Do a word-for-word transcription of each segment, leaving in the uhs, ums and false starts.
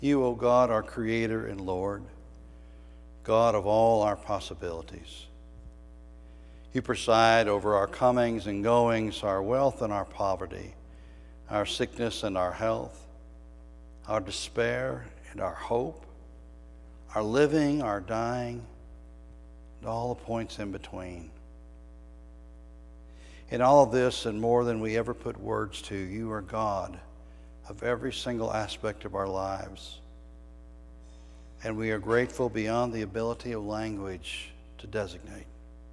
You, O God, our Creator and Lord, God of all our possibilities. You preside over our comings and goings, our wealth and our poverty, our sickness and our health, our despair and our hope, our living, our dying, and all the points in between. In all of this and more than we ever put words to, you are God of every single aspect of our lives. And we are grateful beyond the ability of language to designate.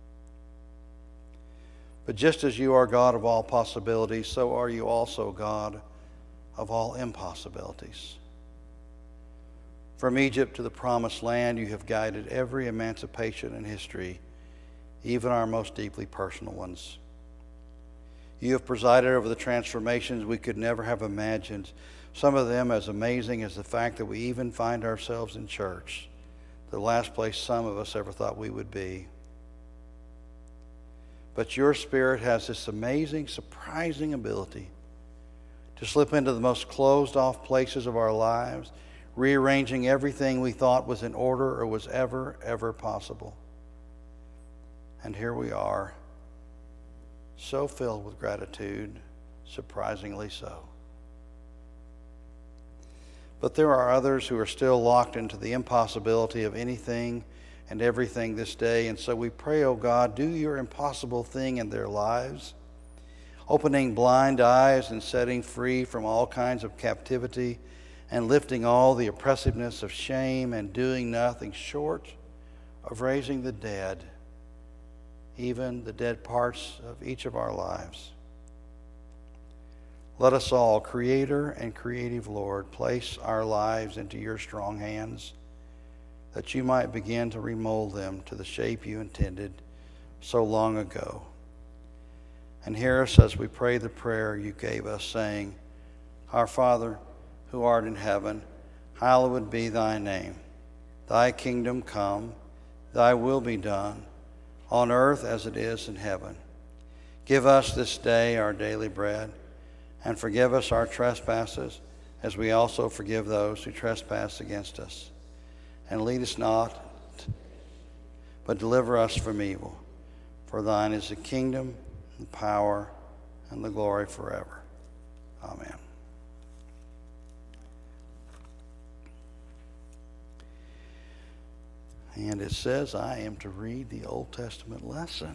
But just as you are God of all possibilities, so are you also God of all impossibilities. From Egypt to the Promised Land, you have guided every emancipation in history, even our most deeply personal ones. You have presided over the transformations we could never have imagined, some of them as amazing as the fact that we even find ourselves in church, the last place some of us ever thought we would be. But your Spirit has this amazing, surprising ability to slip into the most closed-off places of our lives, rearranging everything we thought was in order or was ever, ever possible. And here we are, so filled with gratitude, surprisingly so. But there are others who are still locked into the impossibility of anything and everything this day, and so we pray, oh God, do your impossible thing in their lives, opening blind eyes and setting free from all kinds of captivity and lifting all the oppressiveness of shame and doing nothing short of raising the dead, even the dead parts of each of our lives. Let us all, Creator and creative Lord, place our lives into your strong hands, that you might begin to remold them to the shape you intended so long ago. And hear us as we pray the prayer you gave us, saying, Our Father, who art in heaven, hallowed be thy name. Thy kingdom come, thy will be done, on earth as it is in heaven. Give us this day our daily bread, and forgive us our trespasses, as we also forgive those who trespass against us. And lead us not, but deliver us from evil. For thine is the kingdom, the power, and the glory forever. Amen. And it says I am to read the Old Testament lesson.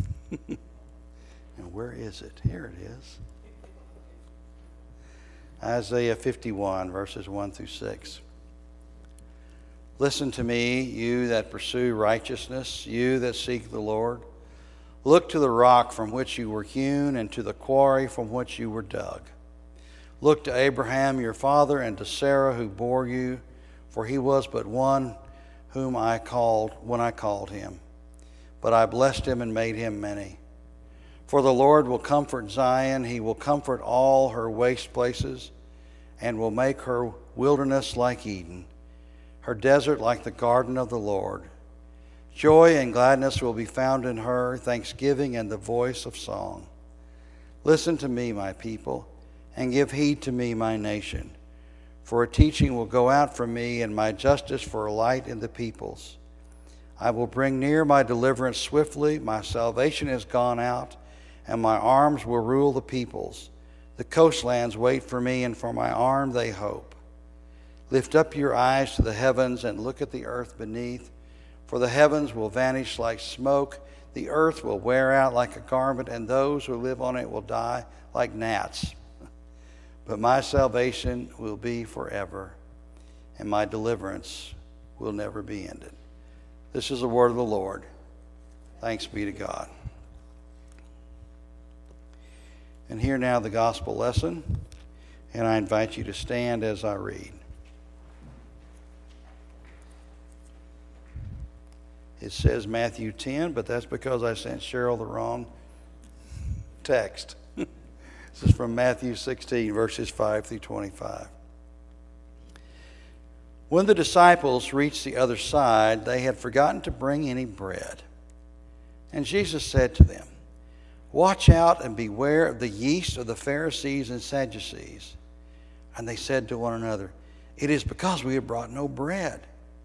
And where is it? Here it is. Isaiah fifty-one, verses one through six. Listen to me, you that pursue righteousness, you that seek the Lord. Look to the rock from which you were hewn, and to the quarry from which you were dug. Look to Abraham your father, and to Sarah who bore you, for he was but one whom I called when I called him. But I blessed him and made him many. For the Lord will comfort Zion, he will comfort all her waste places, and will make her wilderness like Eden, her desert like the garden of the Lord. Joy and gladness will be found in her, thanksgiving and the voice of song. Listen to me, my people, and give heed to me, my nation. For a teaching will go out from me, and my justice for a light in the peoples. I will bring near my deliverance swiftly. My salvation is gone out, and my arms will rule the peoples. The coastlands wait for me, and for my arm they hope. Lift up your eyes to the heavens and look at the earth beneath. For the heavens will vanish like smoke, the earth will wear out like a garment, and those who live on it will die like gnats. But my salvation will be forever, and my deliverance will never be ended. This is the word of the Lord. Thanks be to God. And here now the gospel lesson, and I invite you to stand as I read. It says Matthew ten, but that's because I sent Cheryl the wrong text. This is from Matthew sixteen, verses five through twenty-five. When the disciples reached the other side, they had forgotten to bring any bread. And Jesus said to them, Watch out and beware of the yeast of the Pharisees and Sadducees. And they said to one another, It is because we have brought no bread.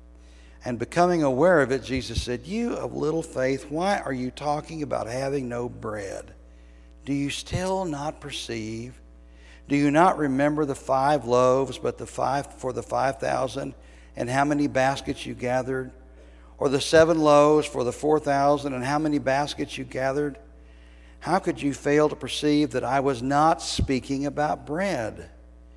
And becoming aware of it, Jesus said, you of little faith, why are you talking about having no bread? Do you still not perceive? Do you not remember the five loaves, but the five for the five thousand, and how many baskets you gathered? Or the seven loaves for the four thousand, and how many baskets you gathered? How could you fail to perceive that I was not speaking about bread?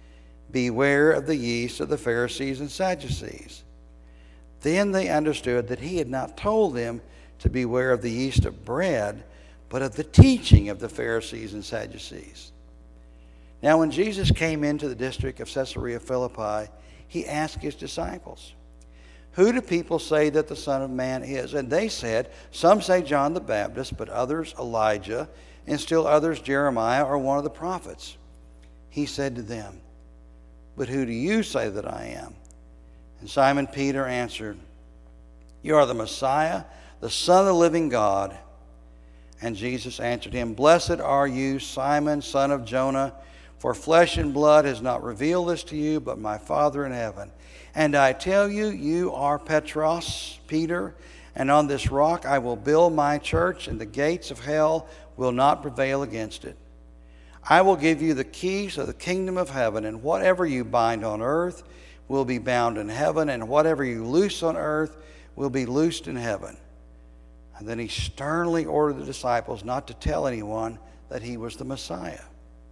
Beware of the yeast of the Pharisees and Sadducees. Then they understood that he had not told them to beware of the yeast of bread, but of the teaching of the Pharisees and Sadducees. Now when Jesus came into the district of Caesarea Philippi, he asked his disciples, who do people say that the Son of Man is? And they said, some say John the Baptist, but others Elijah, and still others Jeremiah or one of the prophets. He said to them, but who do you say that I am? And Simon Peter answered, you are the Messiah, the Son of the living God. And Jesus answered him, blessed are you, Simon, son of Jonah, for flesh and blood has not revealed this to you, but my Father in heaven. And I tell you, you are Petros, Peter, and on this rock I will build my church, and the gates of hell will not prevail against it. I will give you the keys of the kingdom of heaven, and whatever you bind on earth will be bound in heaven, and whatever you loose on earth will be loosed in heaven. And then he sternly ordered the disciples not to tell anyone that he was the Messiah.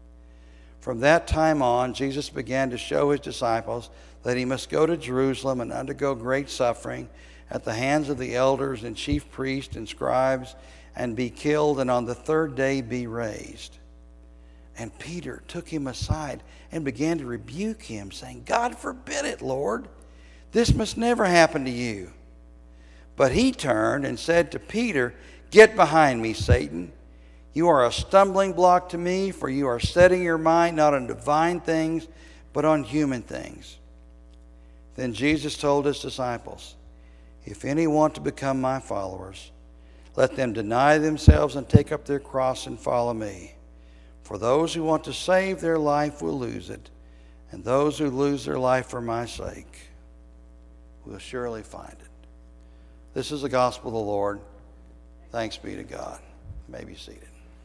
From that time on, Jesus began to show his disciples that he must go to Jerusalem and undergo great suffering at the hands of the elders and chief priests and scribes, and be killed, and on the third day be raised. And Peter took him aside and began to rebuke him, saying, God forbid it, Lord. This must never happen to you. But he turned and said to Peter, get behind me, Satan. You are a stumbling block to me, for you are setting your mind not on divine things, but on human things. Then Jesus told his disciples, if any want to become my followers, let them deny themselves and take up their cross and follow me. For those who want to save their life will lose it, and those who lose their life for my sake will surely find it. This is the gospel of the Lord. Thanks be to God. You may be seated.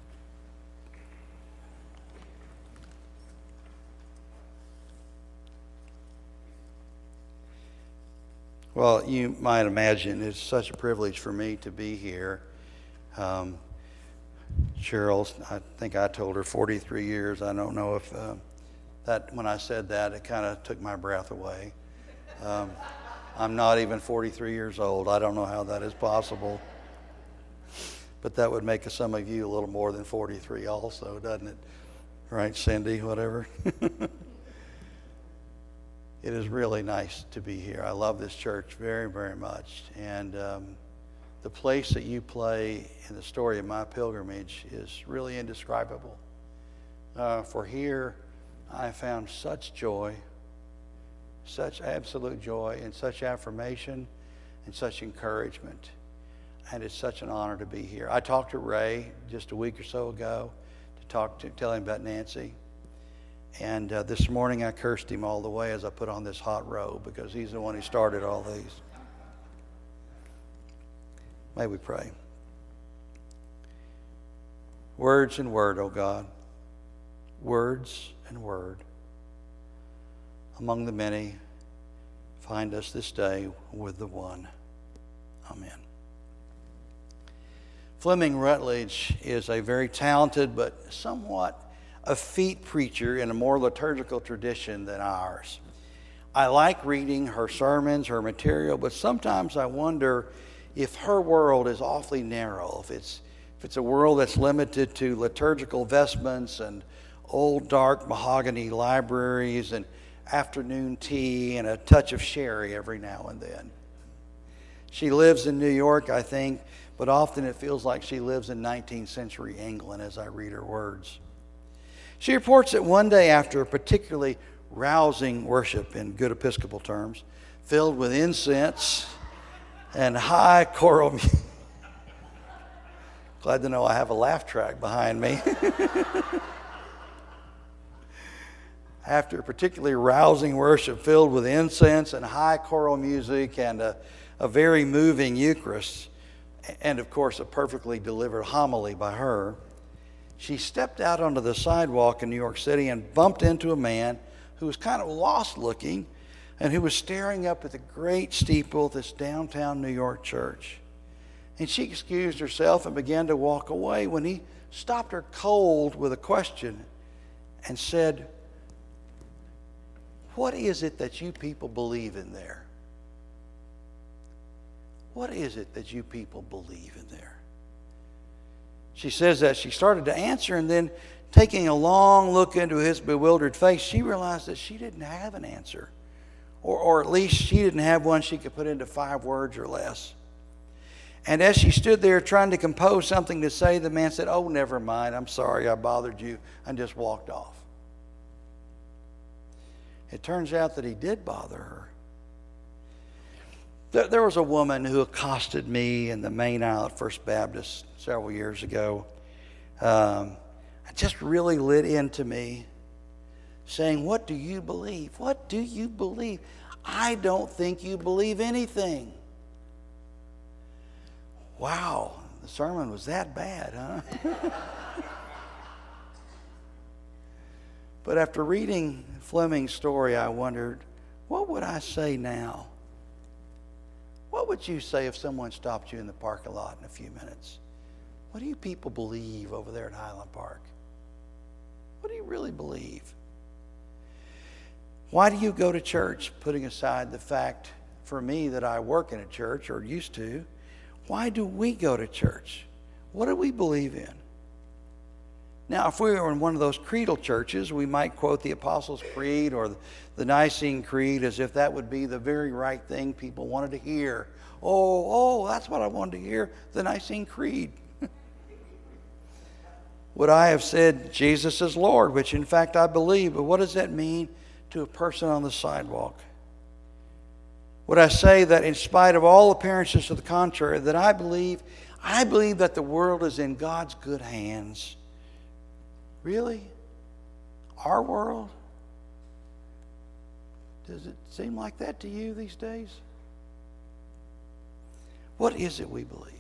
Well, you might imagine it's such a privilege for me to be here. Um, Cheryl, I think I told her forty-three years. I don't know if uh, that, when I said that, it kind of took my breath away. Um, I'm not even forty-three years old. I don't know how that is possible. But that would make some of you a little more than forty-three also, doesn't it? Right, Cindy, whatever. It is really nice to be here. I love this church very, very much. And um, the place that you play in the story of my pilgrimage is really indescribable. Uh, for here, I found such joy, such absolute joy, and such affirmation, and such encouragement. And it's such an honor to be here. I talked to Ray just a week or so ago to talk to tell him about Nancy. And uh, this morning I cursed him all the way as I put on this hot robe, because he's the one who started all these. May we pray. Words and word, O God. Words and word. Among the many, find us this day with the one. Amen. Fleming Rutledge is a very talented but somewhat effete preacher in a more liturgical tradition than ours. I like reading her sermons, her material, but sometimes I wonder if her world is awfully narrow, if it's if it's a world that's limited to liturgical vestments and old dark mahogany libraries and afternoon tea and a touch of sherry every now and then. She lives in New York, I think, but often it feels like she lives in nineteenth century England as I read her words. She reports that one day after a particularly rousing worship, in good Episcopal terms, filled with incense and high choral music. Glad to know I have a laugh track behind me. after particularly rousing worship filled with incense and high choral music and a, a very moving Eucharist, and of course a perfectly delivered homily by her, she stepped out onto the sidewalk in New York City and bumped into a man who was kind of lost looking and who was staring up at the great steeple of this downtown New York church. And she excused herself and began to walk away when he stopped her cold with a question and said, "What is it that you people believe in there? What is it that you people believe in there?" She says that she started to answer, and then taking a long look into his bewildered face, she realized that she didn't have an answer. Or, or at least she didn't have one she could put into five words or less. And as she stood there trying to compose something to say, the man said, "Oh, never mind. I'm sorry I bothered you," and just walked off. It turns out that he did bother her. There, there was a woman who accosted me in the main aisle at First Baptist several years ago. Um, it just really lit into me, saying, "What do you believe? What do you believe? I don't think you believe anything." Wow, the sermon was that bad, huh? But after reading Fleming's story, I wondered, what would I say now? What would you say if someone stopped you in the parking lot in a few minutes? What do you people believe over there at Highland Park? What do you really believe? Why do you go to church, putting aside the fact for me that I work in a church, or used to? Why do we go to church? What do we believe in? Now, if we were in one of those creedal churches, we might quote the Apostles' Creed or the Nicene Creed as if that would be the very right thing people wanted to hear. Oh, oh, that's what I wanted to hear, the Nicene Creed. Would I have said Jesus is Lord, which in fact I believe, but what does that mean to a person on the sidewalk? Would I say that in spite of all appearances to the contrary, that I believe, I believe that the world is in God's good hands? Really? Our world? Does it seem like that to you these days? What is it we believe?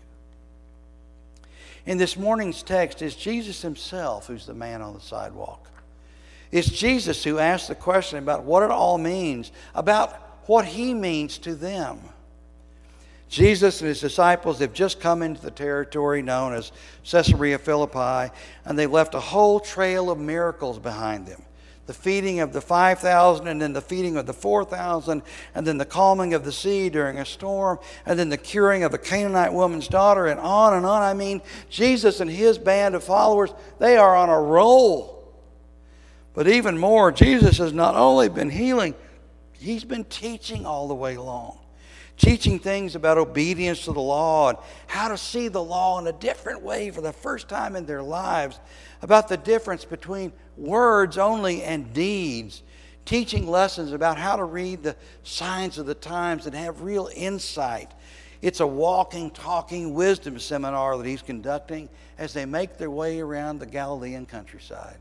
In this morning's text, it's Jesus himself who's the man on the sidewalk. It's Jesus who asks the question about what it all means, about what he means to them. Jesus and his disciples have just come into the territory known as Caesarea Philippi, and they left a whole trail of miracles behind them. The feeding of the five thousand, and then the feeding of the four thousand, and then the calming of the sea during a storm, and then the curing of a Canaanite woman's daughter, and on and on. I mean, Jesus and his band of followers, they are on a roll. But even more, Jesus has not only been healing, he's been teaching all the way along. Teaching things about obedience to the law and how to see the law in a different way for the first time in their lives. About the difference between words only and deeds. Teaching lessons about how to read the signs of the times and have real insight. It's a walking, talking wisdom seminar that he's conducting as they make their way around the Galilean countryside.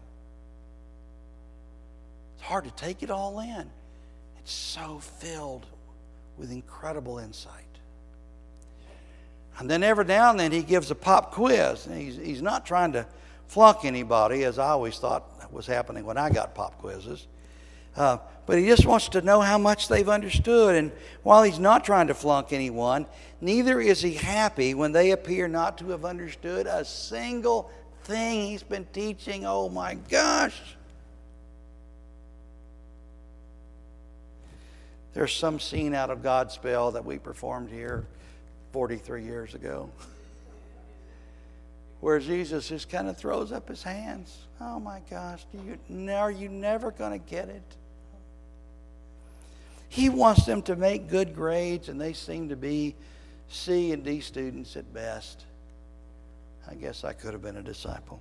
It's hard to take it all in. It's so filled with incredible insight. And then every now and then he gives a pop quiz. And he's, he's not trying to flunk anybody, as I always thought was happening when I got pop quizzes. Uh, but he just wants to know how much they've understood. And while he's not trying to flunk anyone, neither is he happy when they appear not to have understood a single thing he's been teaching. Oh my gosh! There's some scene out of Godspell that we performed here forty-three years ago where Jesus just kind of throws up his hands. Oh my gosh, do you, are you never going to get it? He wants them to make good grades, and they seem to be C and D students at best. I guess I could have been a disciple.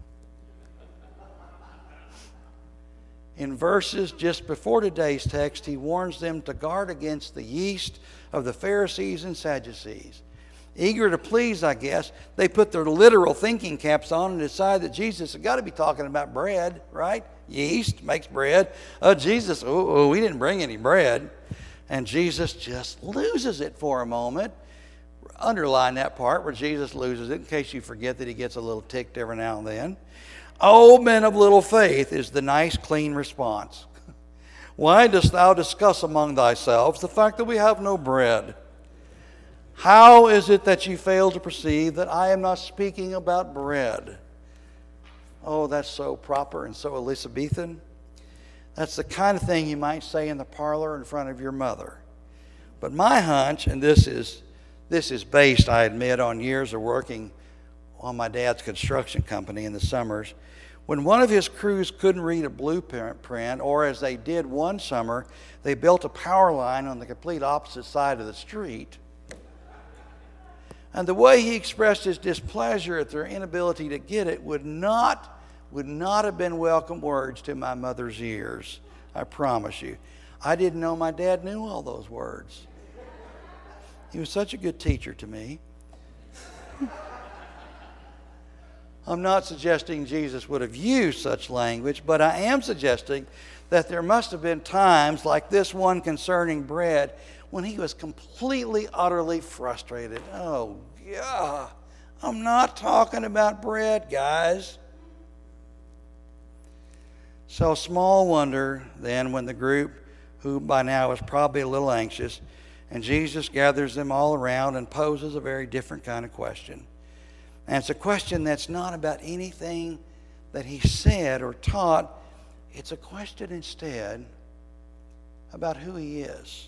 In verses just before today's text, he warns them to guard against the yeast of the Pharisees and Sadducees. Eager to please, I guess, they put their literal thinking caps on and decide that Jesus has got to be talking about bread, right? yeast makes bread. Oh, Jesus, oh, oh, we didn't bring any bread. And Jesus just loses it for a moment. Underline that part where Jesus loses it in case you forget that he gets a little ticked every now and then. O men of little faith is the nice, clean response. Why dost thou discuss among thyself the fact that we have no bread? How is it that you fail to perceive that I am not speaking about bread? Oh, that's so proper and so Elizabethan. That's the kind of thing you might say in the parlor in front of your mother. But my hunch, and this is this is based, I admit, on years of working on my dad's construction company in the summers, when one of his crews couldn't read a blueprint, or as they did one summer, they built a power line on the complete opposite side of the street. And the way he expressed his displeasure at their inability to get it would not, would not have been welcome words to my mother's ears, I promise you. I didn't know my dad knew all those words. He was such a good teacher to me. I'm not suggesting Jesus would have used such language, but I am suggesting that there must have been times like this one concerning bread when he was completely, utterly frustrated. Oh, yeah, I'm not talking about bread, guys. So small wonder then when the group, who by now is probably a little anxious, and Jesus gathers them all around and poses a very different kind of question. And it's a question that's not about anything that he said or taught. It's a question instead about who he is.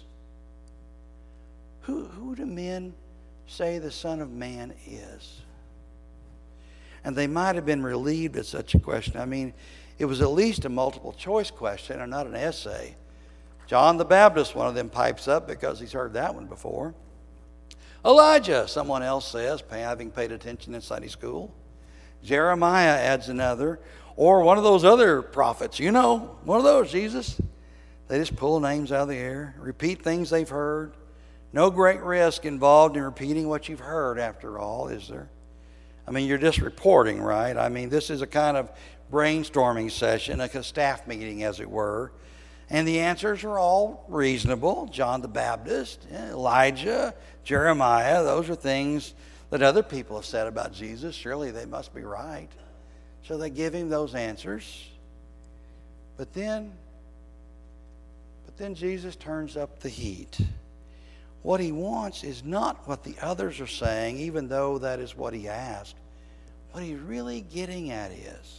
Who, who do men say the Son of Man is? And they might have been relieved at such a question. I mean, it was at least a multiple choice question and not an essay. John the Baptist, one of them, pipes up because he's heard that one before. Elijah, someone else says, having paid attention in Sunday school. Jeremiah adds another. Or one of those other prophets, you know, one of those, Jesus. They just pull names out of the air, repeat things they've heard. No great risk involved in repeating what you've heard, after all, is there? I mean, you're just reporting, right? I mean, this is a kind of brainstorming session, like a staff meeting, as it were. And the answers are all reasonable. John the Baptist, Elijah, Jeremiah, those are things that other people have said about Jesus. Surely they must be right. So they give him those answers. But then, but then Jesus turns up the heat. What he wants is not what the others are saying, even though that is what he asked. What he's really getting at is,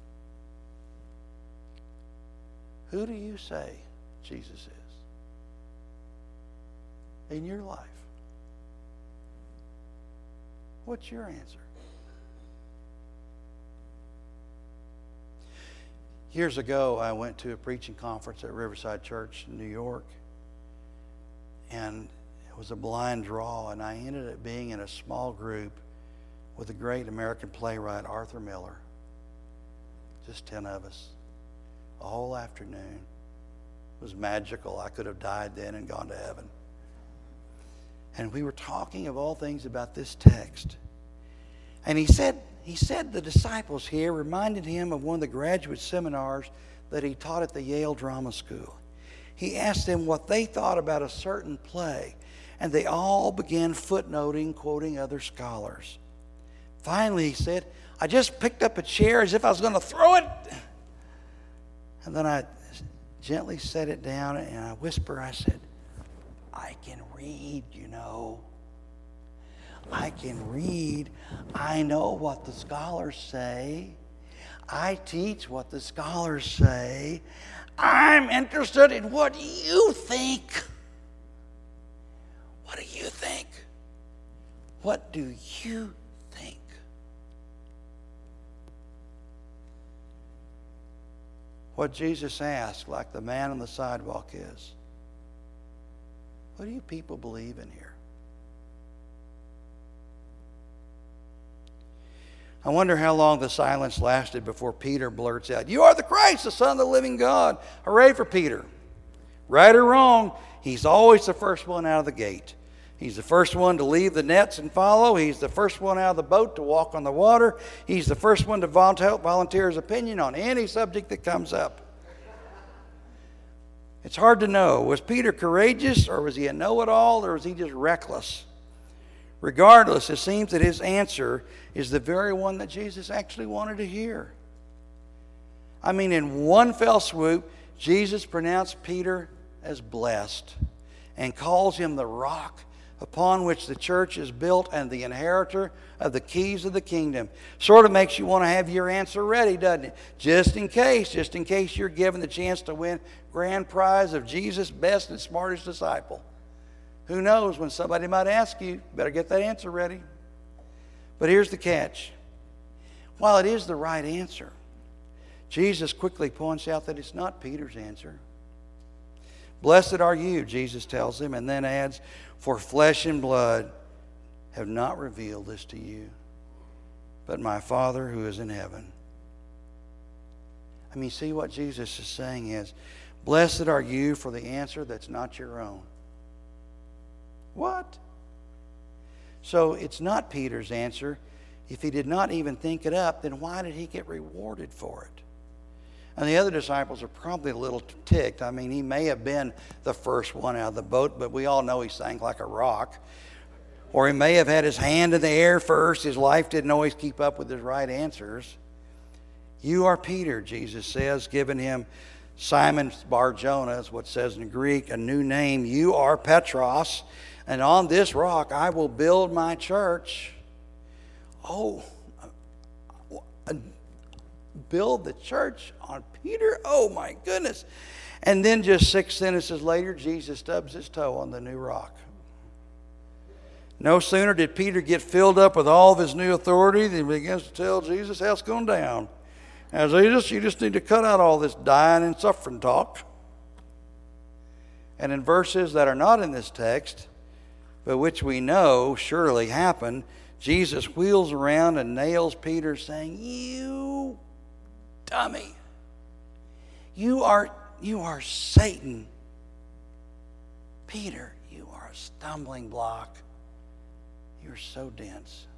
who do you say Jesus is in your life? What's your answer? Years ago, I went to a preaching conference at Riverside Church in New York, and it was a blind draw, and I ended up being in a small group with a great American playwright, Arthur Miller. Just ten of us. A whole afternoon. It was magical. I could have died then and gone to heaven. And we were talking of all things about this text. And he said, he said the disciples here reminded him of one of the graduate seminars that he taught at the Yale Drama School. He asked them what they thought about a certain play, and they all began footnoting, quoting other scholars. Finally, he said, I just picked up a chair as if I was going to throw it. And then I gently set it down, and I whisper, I said, I can read, you know. I can read. I know what the scholars say. I teach what the scholars say. I'm interested in what you think. What do you think? What do you think? What Jesus asked, like the man on the sidewalk, is, what do you people believe in here? I wonder how long the silence lasted before Peter blurts out, you are the Christ, the Son of the living God. Hooray for Peter. Right or wrong, he's always the first one out of the gate. He's the first one to leave the nets and follow. He's the first one out of the boat to walk on the water. He's the first one to volunteer his opinion on any subject that comes up. It's hard to know. Was Peter courageous, or was he a know-it-all, or was he just reckless? Regardless, it seems that his answer is the very one that Jesus actually wanted to hear. I mean, in one fell swoop, Jesus pronounced Peter as blessed and calls him the rock upon which the church is built and the inheritor of the keys of the kingdom. Sort of makes you want to have your answer ready, doesn't it? Just in case, just in case you're given the chance to win grand prize of Jesus' best and smartest disciple. Who knows, when somebody might ask you, you better get that answer ready. But here's the catch. While it is the right answer, Jesus quickly points out that it's not Peter's answer. Blessed are you, Jesus tells him, and then adds, for flesh and blood have not revealed this to you, but my Father who is in heaven. I mean, see what Jesus is saying is, blessed are you for the answer that's not your own. What? So it's not Peter's answer. If he did not even think it up, then why did he get rewarded for it? And the other disciples are probably a little ticked. I mean, he may have been the first one out of the boat, but we all know he sank like a rock. Or he may have had his hand in the air first. His life didn't always keep up with his right answers. You are Peter, Jesus says, giving him Simon Bar-Jonah, is what it says in Greek, a new name. You are Petros, and on this rock I will build my church. Oh, build the church on Peter? Oh my goodness. And then just six sentences later, Jesus stubs his toe on the new rock. No sooner did Peter get filled up with all of his new authority than he begins to tell Jesus how it's going down. Now, Jesus, you just need to cut out all this dying and suffering talk. And in verses that are not in this text, but which we know surely happened, Jesus wheels around and nails Peter, saying, you dummy. You are, you are Satan. Peter, you are a stumbling block. You're so dense.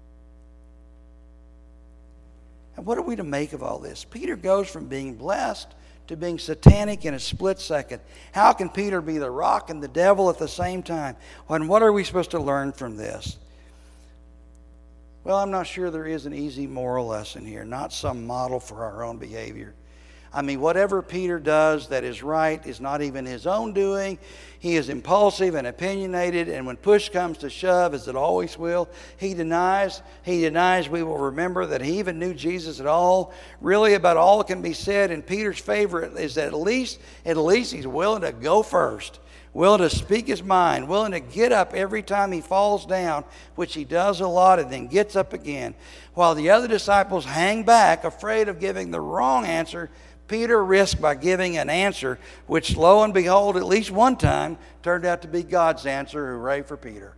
And what are we to make of all this? Peter goes from being blessed to being satanic in a split second. How can Peter be the rock and the devil at the same time? And what are we supposed to learn from this? Well, I'm not sure there is an easy moral lesson here, not some model for our own behavior. I mean, whatever Peter does that is right is not even his own doing. He is impulsive and opinionated, and when push comes to shove, as it always will, he denies. He denies we will remember that he even knew Jesus at all. Really, about all that can be said in Peter's favor is that at least, at least he's willing to go first. Willing to speak his mind, willing to get up every time he falls down, which he does a lot, and then gets up again. While the other disciples hang back, afraid of giving the wrong answer, Peter risked by giving an answer which, lo and behold, at least one time, turned out to be God's answer. Hooray for Peter.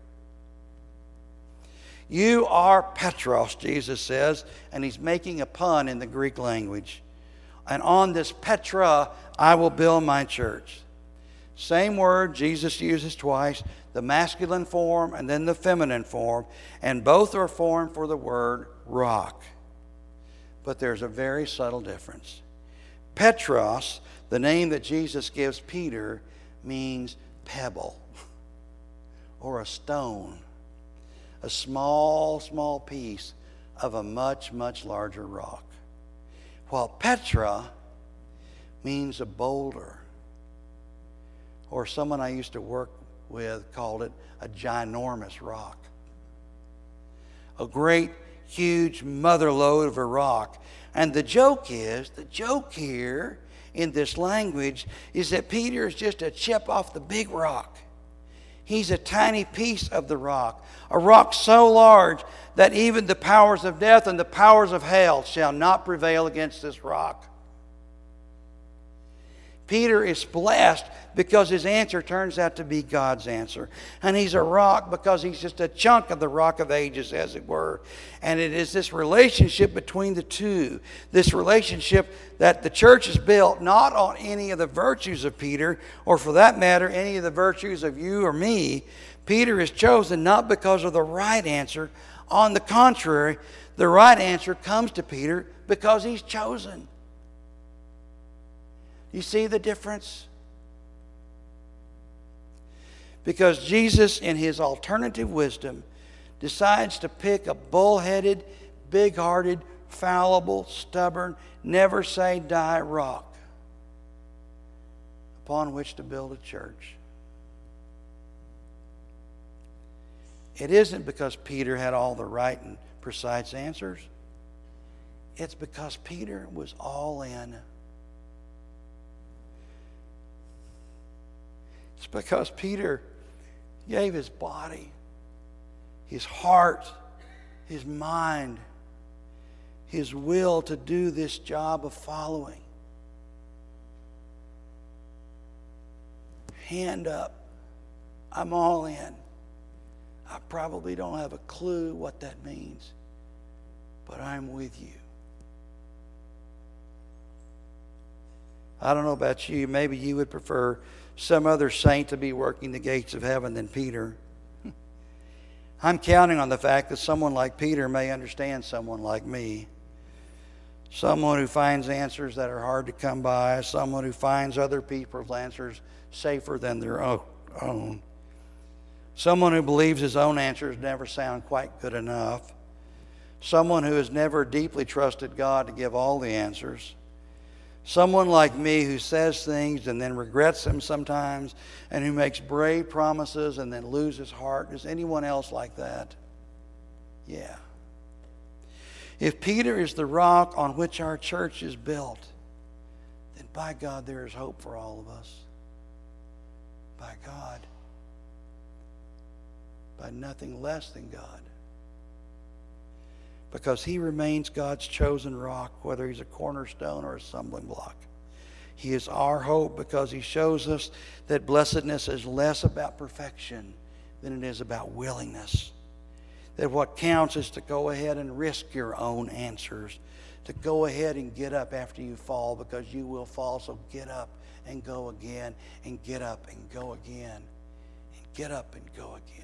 You are Petros, Jesus says, and he's making a pun in the Greek language. And on this Petra, I will build my church. Same word Jesus uses twice, the masculine form and then the feminine form, and both are formed for the word rock. But there's a very subtle difference. Petros, the name that Jesus gives Peter, means pebble or a stone, a small, small piece of a much, much larger rock. While Petra means a boulder. Or someone I used to work with called it a ginormous rock. A great, huge mother lode of a rock. And the joke is, the joke here in this language is that Peter is just a chip off the big rock. He's a tiny piece of the rock. A rock so large that even the powers of death and the powers of hell shall not prevail against this rock. Peter is blessed because his answer turns out to be God's answer. And he's a rock because he's just a chunk of the rock of ages, as it were. And it is this relationship between the two, this relationship that the church is built not on any of the virtues of Peter, or for that matter, any of the virtues of you or me. Peter is chosen not because of the right answer. On the contrary, the right answer comes to Peter because he's chosen. You see the difference? Because Jesus, in his alternative wisdom, decides to pick a bullheaded, big-hearted, fallible, stubborn, never say die rock upon which to build a church. It isn't because Peter had all the right and precise answers. It's because Peter was all in. It's because Peter gave his body, his heart, his mind, his will to do this job of following. Hand up. I'm all in. I probably don't have a clue what that means, but I'm with you. I don't know about you. Maybe you would prefer some other saint to be working the gates of heaven than Peter. I'm counting on the fact that someone like Peter may understand someone like me. Someone who finds answers that are hard to come by. Someone who finds other people's answers safer than their own. Someone who believes his own answers never sound quite good enough. Someone who has never deeply trusted God to give all the answers. Someone like me who says things and then regrets them sometimes, and who makes brave promises and then loses heart. Is anyone else like that? Yeah. If Peter is the rock on which our church is built, then by God there is hope for all of us. By God. By nothing less than God. Because he remains God's chosen rock, whether he's a cornerstone or a stumbling block. He is our hope because he shows us that blessedness is less about perfection than it is about willingness. That what counts is to go ahead and risk your own answers. To go ahead and get up after you fall, because you will fall. So get up and go again, and get up and go again, and get up and go again.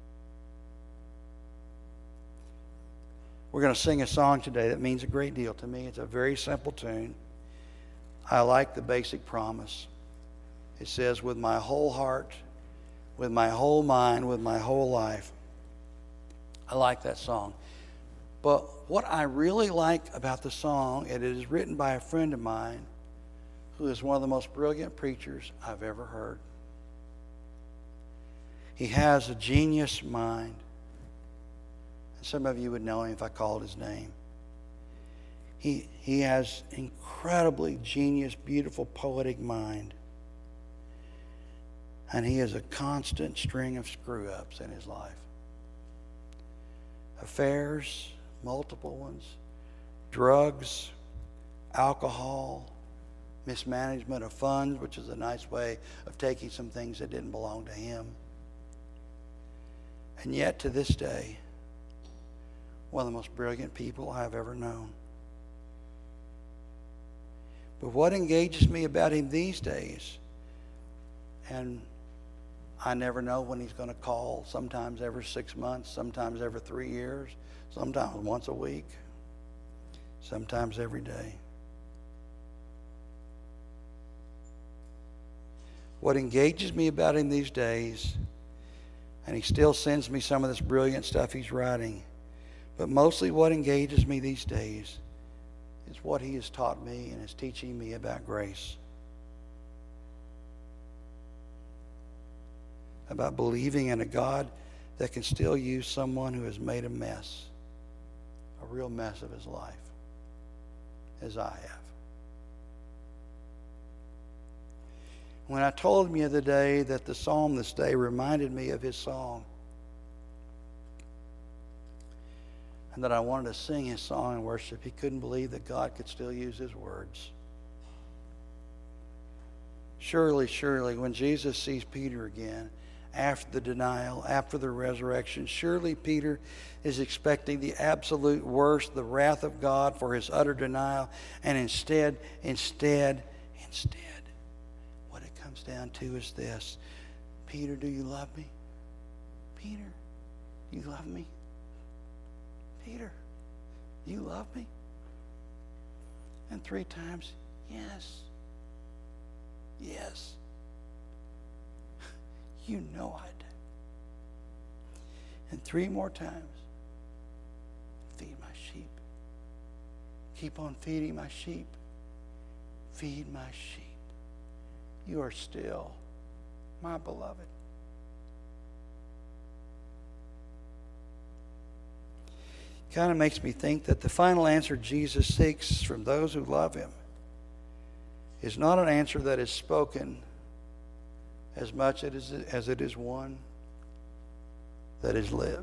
We're going to sing a song today that means a great deal to me. It's a very simple tune. I like the basic promise. It says, with my whole heart, with my whole mind, with my whole life. I like that song. But what I really like about the song, and it is written by a friend of mine who is one of the most brilliant preachers I've ever heard. He has a genius mind. Some of you would know him if I called his name. He, he has incredibly genius, beautiful, poetic mind. And he has a constant string of screw-ups in his life. Affairs, multiple ones, drugs, alcohol, mismanagement of funds, which is a nice way of taking some things that didn't belong to him. And yet to this day, one of the most brilliant people I've ever known. But what engages me about him these days, and I never know when he's going to call, sometimes every six months, sometimes every three years, sometimes once a week, sometimes every day. What engages me about him these days, and he still sends me some of this brilliant stuff he's writing, but mostly what engages me these days is what he has taught me and is teaching me about grace. About believing in a God that can still use someone who has made a mess, a real mess of his life, as I have. When I told him the other day that the psalm this day reminded me of his song, and that I wanted to sing his song in worship, he couldn't believe that God could still use his words. Surely, surely, when Jesus sees Peter again, after the denial, after the resurrection, surely Peter is expecting the absolute worst, the wrath of God for his utter denial. And instead, instead, instead, what it comes down to is this. Peter, do you love me? Peter, do you love me? Peter, do you love me? And three times, yes. Yes. You know I do. And three more times, feed my sheep. Keep on feeding my sheep. Feed my sheep. You are still my beloved. Kind of makes me think that the final answer Jesus seeks from those who love him is not an answer that is spoken as much as it is one that is lived.